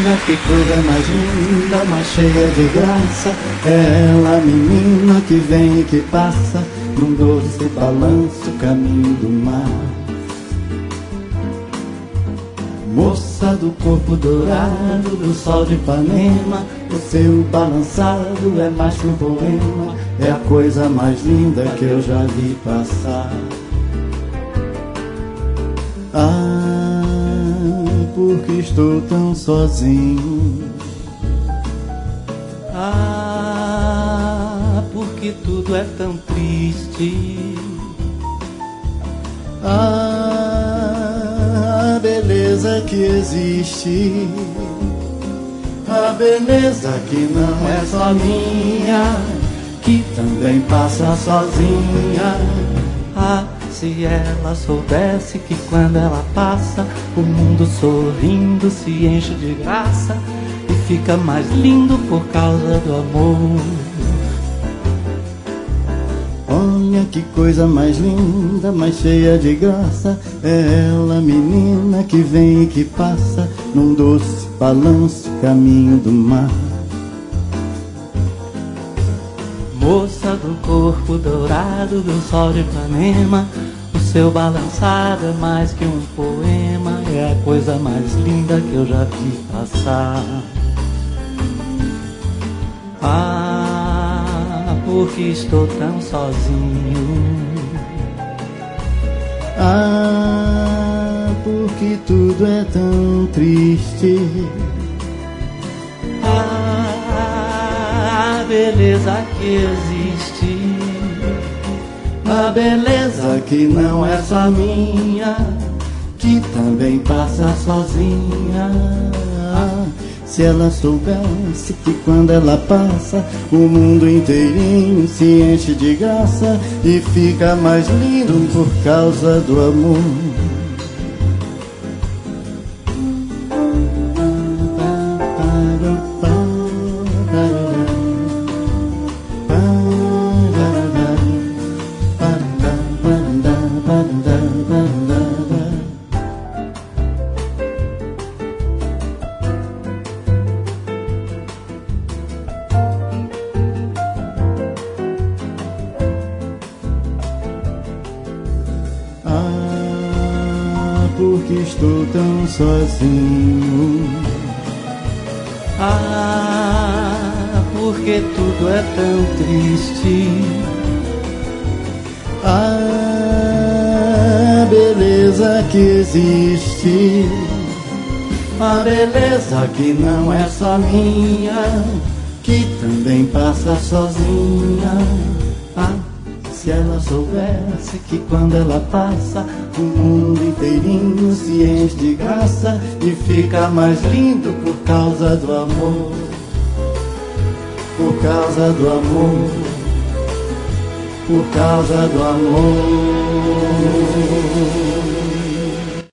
que coisa mais linda, mais cheia de graça. É ela, a menina que vem e que passa num doce balanço, caminho do mar. Moça do corpo dourado, do sol de Ipanema, o seu balançado é mais que um poema, é a coisa mais linda que eu já vi passar. Ah, porque estou tão sozinho. Ah, porque tudo é tão triste. Ah, a beleza que existe, a beleza que não é só minha, que também passa sozinha. Ah, se ela soubesse que quando ela passa, o mundo sorrindo se enche de graça e fica mais lindo por causa do amor. Olha que coisa mais linda, mais cheia de graça. É ela, menina que vem e que passa num doce balanço, caminho do mar. Moça do corpo dourado, do sol de Ipanema, o seu balançado é mais que um poema, é a coisa mais linda que eu já vi passar. Ah, porque estou tão sozinho. Ah, porque tudo é tão triste. Ah, a beleza que existe, A beleza que não é só minha, que também passa sozinha. Se ela soubesse que quando ela passa, o mundo inteirinho se enche de graça e fica mais lindo por causa do amor. Ah, porque estou tão sozinho. ah, porque tudo é tão triste. A beleza que existe, a beleza que não é só minha, que também passa sozinha. Ah, se ela soubesse que quando ela passa, o mundo inteirinho se enche de graça e fica mais lindo por causa do amor. Por causa do amor, por causa do amor.